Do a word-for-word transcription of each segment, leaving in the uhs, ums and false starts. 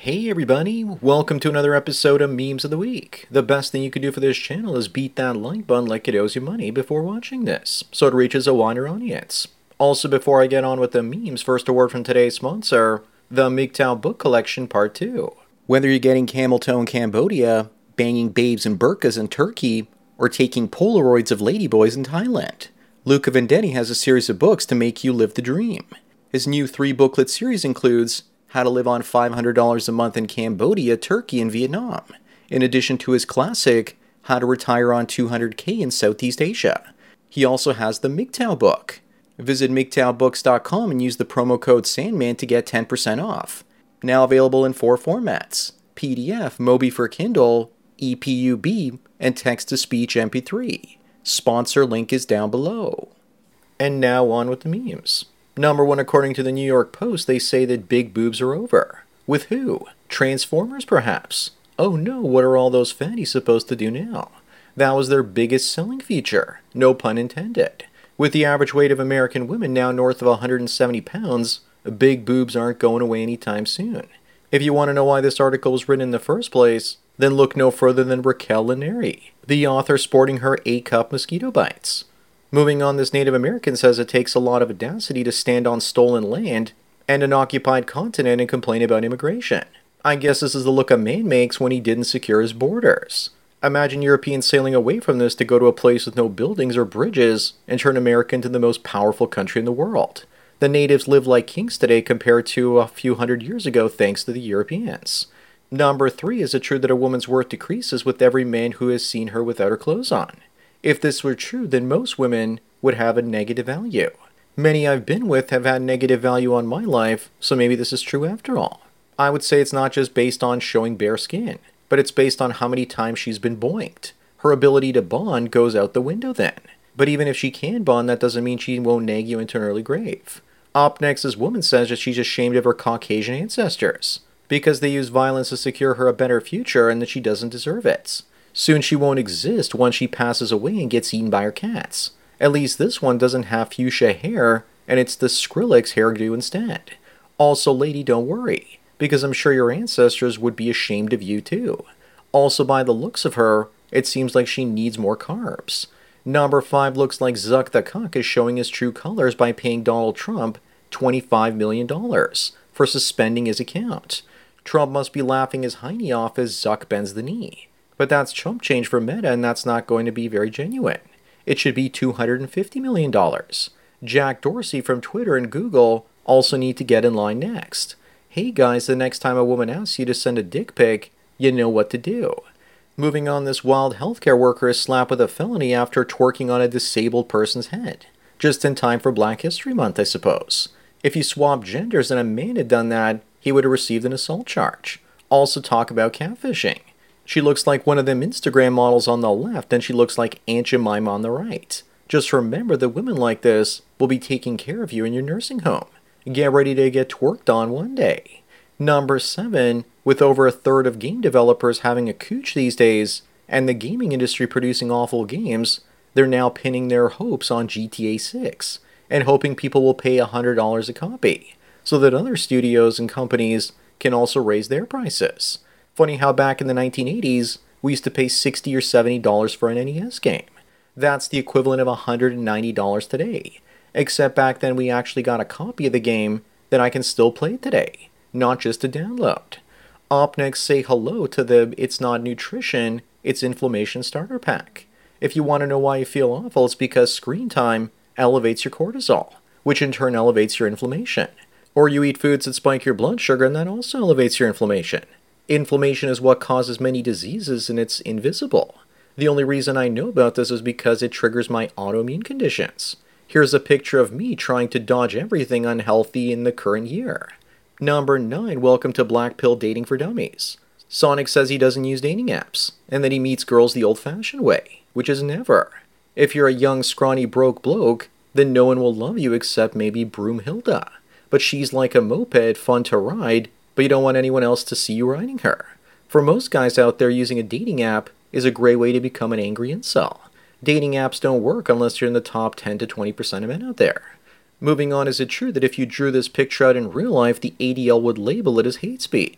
Hey everybody, welcome to another episode of Memes of the Week. The best thing you can do for this channel is beat that like button like it owes you money before watching this, so it reaches a wider audience. Also, before I get on with the memes, first a word from today's sponsor, the M G T O W Book Collection Part two. Whether you're getting camel toe in Cambodia, banging babes in burqas in Turkey, or taking Polaroids of ladyboys in Thailand, Luca Vendetti has a series of books to make you live the dream. His new three-booklet series includes How to Live on five hundred dollars a Month in Cambodia, Turkey, and Vietnam, in addition to his classic, How to Retire on two hundred K in Southeast Asia. He also has the M G T O W book. Visit M G T O W books dot com and use the promo code Sandman to get ten percent off. Now available in four formats, P D F, Mobi for Kindle, E P U B, and text-to-speech M P three. Sponsor link is down below. And now on with the memes. Number one, according to the New York Post, they say that big boobs are over. With who? Transformers, perhaps? Oh no, what are all those fatties supposed to do now? That was their biggest selling feature, no pun intended. With the average weight of American women now north of one hundred seventy pounds, big boobs aren't going away anytime soon. If you want to know why this article was written in the first place, then look no further than Raquel Lineri, the author sporting her A-cup mosquito bites. Moving on, this Native American says it takes a lot of audacity to stand on stolen land and an occupied continent and complain about immigration. I guess this is the look a man makes when he didn't secure his borders. Imagine Europeans sailing away from this to go to a place with no buildings or bridges and turn America into the most powerful country in the world. The natives live like kings today compared to a few hundred years ago thanks to the Europeans. Number three, is it true that a woman's worth decreases with every man who has seen her without her clothes on? If this were true, then most women would have a negative value. Many I've been with have had negative value on my life, so maybe this is true after all. I would say it's not just based on showing bare skin, but it's based on how many times she's been boinked. Her ability to bond goes out the window then. But even if she can bond, that doesn't mean she won't nag you into an early grave. Up next, this woman says that she's ashamed of her Caucasian ancestors, because they use violence to secure her a better future and that she doesn't deserve it. Soon she won't exist once she passes away and gets eaten by her cats. At least this one doesn't have fuchsia hair, and it's the Skrillex hairdo instead. Also, lady, don't worry, because I'm sure your ancestors would be ashamed of you too. Also, by the looks of her, it seems like she needs more carbs. Number five, looks like Zuck the Cuck is showing his true colors by paying Donald Trump twenty-five million dollars for suspending his account. Trump must be laughing his hiney off as Zuck bends the knee. But that's chump change for Meta, and that's not going to be very genuine. It should be two hundred fifty million dollars. Jack Dorsey from Twitter and Google also need to get in line next. Hey guys, the next time a woman asks you to send a dick pic, you know what to do. Moving on, this wild healthcare worker is slapped with a felony after twerking on a disabled person's head. Just in time for Black History Month, I suppose. If you swapped genders and a man had done that, he would have received an assault charge. Also talk about catfishing. She looks like one of them Instagram models on the left, and she looks like Aunt Jemima on the right. Just remember that women like this will be taking care of you in your nursing home. Get ready to get twerked on one day. Number seven, with over a third of game developers having a cooch these days, and the gaming industry producing awful games, they're now pinning their hopes on G T A six, and hoping people will pay one hundred dollars a copy, so that other studios and companies can also raise their prices. Funny how back in the nineteen eighties, we used to pay sixty or seventy dollars for an N E S game. That's the equivalent of one hundred ninety dollars today. Except back then we actually got a copy of the game that I can still play today, not just a download. Up next, say hello to the It's Not Nutrition, It's Inflammation Starter Pack. If you want to know why you feel awful, it's because screen time elevates your cortisol, which in turn elevates your inflammation. Or you eat foods that spike your blood sugar and that also elevates your inflammation. Inflammation is what causes many diseases, and it's invisible. The only reason I know about this is because it triggers my autoimmune conditions. Here's a picture of me trying to dodge everything unhealthy in the current year. Number nine, welcome to Black Pill Dating for Dummies. Sonic says he doesn't use dating apps, and that he meets girls the old-fashioned way, which is never. If you're a young, scrawny, broke bloke, then no one will love you except maybe Broomhilda. But she's like a moped, fun to ride, but you don't want anyone else to see you riding her. For most guys out there, using a dating app is a great way to become an angry incel. Dating apps don't work unless you're in the top ten to twenty percent of men out there. Moving on, is it true that if you drew this picture out in real life, the A D L would label it as hate speech?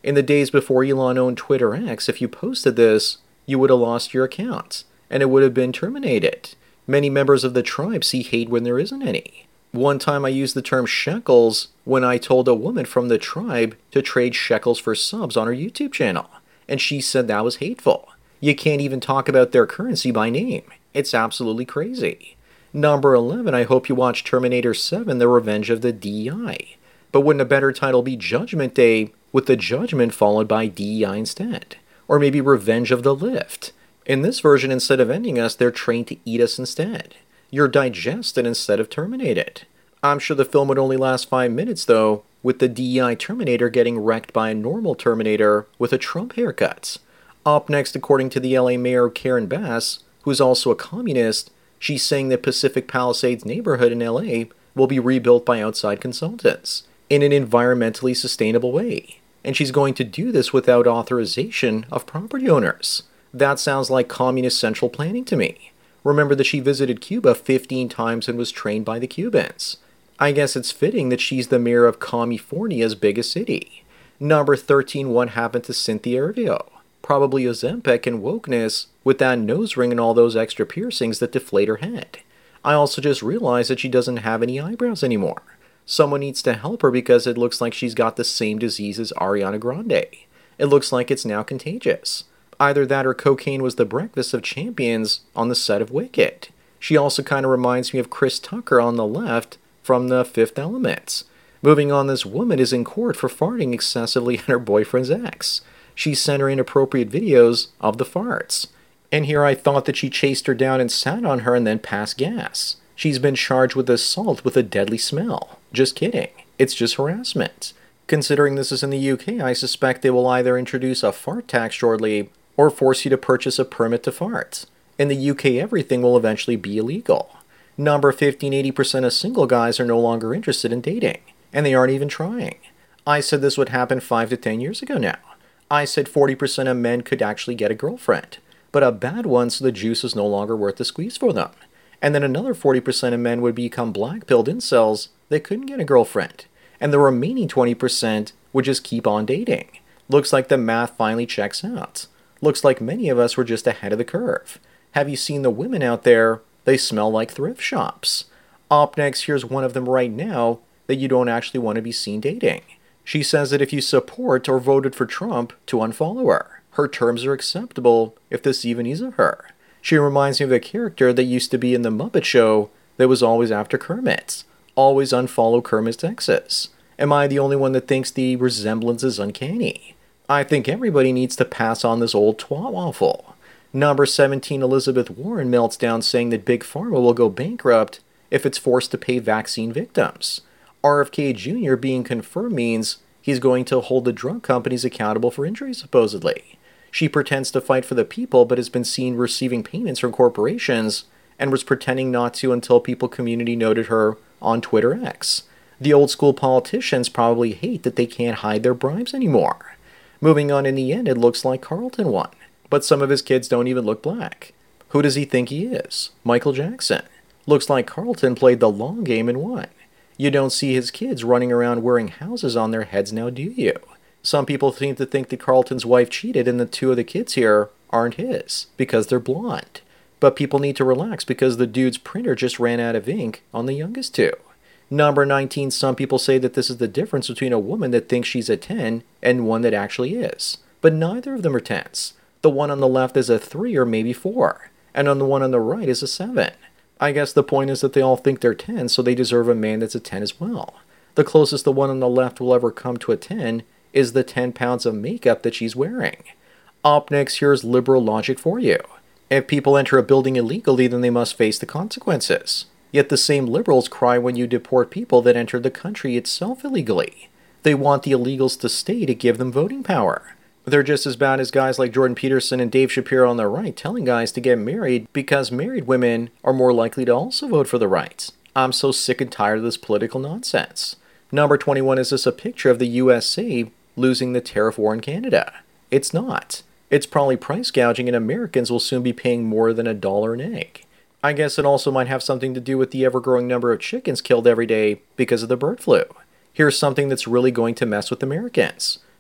In the days before Elon owned Twitter X, if you posted this, you would have lost your account, and it would have been terminated. Many members of the tribe see hate when there isn't any. One time I used the term shekels when I told a woman from the tribe to trade shekels for subs on her YouTube channel, and she said that was hateful. You can't even talk about their currency by name. It's absolutely crazy. Number eleven, I hope you watch Terminator seven, The Revenge of the D E I. But wouldn't a better title be Judgment Day with the judgment followed by D E I instead? Or maybe Revenge of the Lift. In this version, instead of ending us, they're trained to eat us instead. You're digested instead of terminated. I'm sure the film would only last five minutes though, with the D E I Terminator getting wrecked by a normal Terminator with a Trump haircut. Up next, according to the L A Mayor Karen Bass, who's also a communist, she's saying that Pacific Palisades neighborhood in L A will be rebuilt by outside consultants in an environmentally sustainable way. And she's going to do this without authorization of property owners. That sounds like communist central planning to me. Remember that she visited Cuba fifteen times and was trained by the Cubans. I guess it's fitting that she's the mayor of California's biggest city. Number thirteen, what happened to Cynthia Erivo? Probably Ozempic and wokeness with that nose ring and all those extra piercings that deflate her head. I also just realized that she doesn't have any eyebrows anymore. Someone needs to help her because it looks like she's got the same disease as Ariana Grande. It looks like it's now contagious. Either that or cocaine was the breakfast of champions on the set of Wicked. She also kind of reminds me of Chris Tucker on the left from The Fifth Element. Moving on, this woman is in court for farting excessively at her boyfriend's ex. She sent her inappropriate videos of the farts. And here I thought that she chased her down and sat on her and then passed gas. She's been charged with assault with a deadly smell. Just kidding. It's just harassment. Considering this is in the U K, I suspect they will either introduce a fart tax shortly or force you to purchase a permit to fart. In the U K, everything will eventually be illegal. Number fifteen, eighty percent of single guys are no longer interested in dating, and they aren't even trying. I said this would happen five to ten years ago now. I said forty percent of men could actually get a girlfriend, but a bad one so the juice is no longer worth the squeeze for them. And then another forty percent of men would become black-pilled incels that couldn't get a girlfriend. And the remaining twenty percent would just keep on dating. Looks like the math finally checks out. Looks like many of us were just ahead of the curve. Have you seen the women out there? They smell like thrift shops. Up next, here's one of them right now that you don't actually want to be seen dating. She says that if you support or voted for Trump, to unfollow her. Her terms are acceptable if this even is of her. She reminds me of a character that used to be in The Muppet Show that was always after Kermit. Always unfollow Kermit's exes. Am I the only one that thinks the resemblance is uncanny? I think everybody needs to pass on this old twat waffle. Number seventeen, Elizabeth Warren melts down saying that Big Pharma will go bankrupt if it's forced to pay vaccine victims. R F K Junior being confirmed means he's going to hold the drug companies accountable for injuries, supposedly. She pretends to fight for the people but has been seen receiving payments from corporations and was pretending not to until People Community noted her on Twitter X. The old school politicians probably hate that they can't hide their bribes anymore. Moving on, in the end, it looks like Carlton won, but some of his kids don't even look black. Who does he think he is? Michael Jackson. Looks like Carlton played the long game and won. You don't see his kids running around wearing houses on their heads now, do you? Some people seem to think that Carlton's wife cheated and the two of the kids here aren't his because they're blonde. But people need to relax because the dude's printer just ran out of ink on the youngest two. Number nineteen, some people say that this is the difference between a woman that thinks she's a ten and one that actually is. But neither of them are tens. The one on the left is a three or maybe four, and on the one on the right is a seven. I guess the point is that they all think they're ten, so they deserve a man that's a ten as well. The closest the one on the left will ever come to a ten is the ten pounds of makeup that she's wearing. Up next, here's liberal logic for you. If people enter a building illegally, then they must face the consequences. Yet the same liberals cry when you deport people that entered the country itself illegally. They want the illegals to stay to give them voting power. They're just as bad as guys like Jordan Peterson and Dave Shapiro on the right telling guys to get married because married women are more likely to also vote for the right. I'm so sick and tired of this political nonsense. Number twenty-one, is this a picture of the U S A losing the tariff war in Canada? It's not. It's probably price gouging and Americans will soon be paying more than a dollar an egg. I guess it also might have something to do with the ever-growing number of chickens killed every day because of the bird flu. Here's something that's really going to mess with Americans.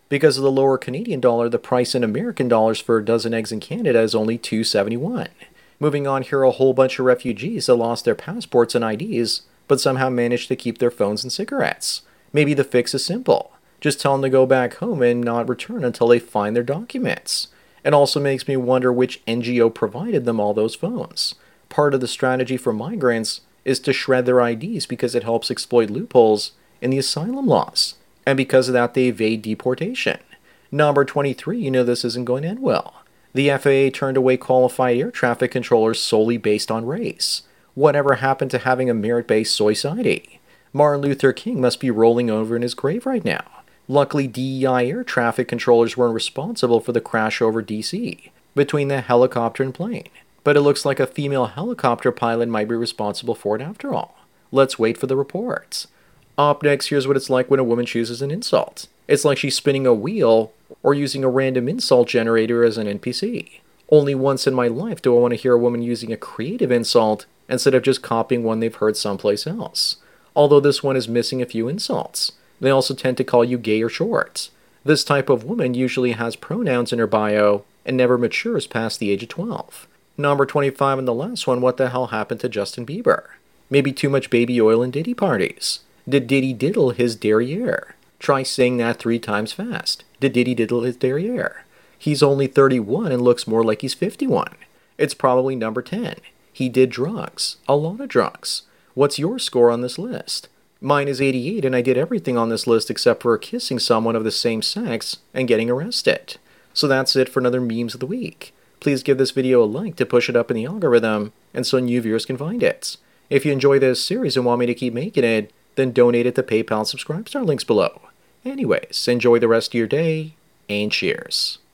Because of the lower Canadian dollar, the price in American dollars for a dozen eggs in Canada is only two dollars and seventy-one cents. Moving on, here are a whole bunch of refugees that lost their passports and I Ds, but somehow managed to keep their phones and cigarettes. Maybe the fix is simple. Just tell them to go back home and not return until they find their documents. It also makes me wonder which N G O provided them all those phones. Part of the strategy for migrants is to shred their I Ds because it helps exploit loopholes in the asylum laws. And because of that, they evade deportation. Number twenty-three, you know this isn't going to end well. The F A A turned away qualified air traffic controllers solely based on race. Whatever happened to having a merit-based soy I D? Martin Luther King must be rolling over in his grave right now. Luckily, D E I air traffic controllers weren't responsible for the crash over D C between the helicopter and plane. But it looks like a female helicopter pilot might be responsible for it after all. Let's wait for the reports. Up next, here's what it's like when a woman chooses an insult. It's like she's spinning a wheel or using a random insult generator as an N P C. Only once in my life do I want to hear a woman using a creative insult instead of just copying one they've heard someplace else. Although this one is missing a few insults. They also tend to call you gay or short. This type of woman usually has pronouns in her bio and never matures past the age of twelve. Number twenty-five and the last one, what the hell happened to Justin Bieber? Maybe too much baby oil in Diddy parties. Did Diddy diddle his derriere? Try saying that three times fast. Did Diddy diddle his derriere? He's only thirty-one and looks more like he's fifty-one. It's probably number ten. He did drugs. A lot of drugs. What's your score on this list? Mine is eighty-eight, and I did everything on this list except for kissing someone of the same sex and getting arrested. So that's it for another Memes of the Week. Please give this video a like to push it up in the algorithm, and so new viewers can find it. If you enjoy this series and want me to keep making it, then donate at the PayPal and Subscribe Star links below. Anyways, enjoy the rest of your day, and cheers.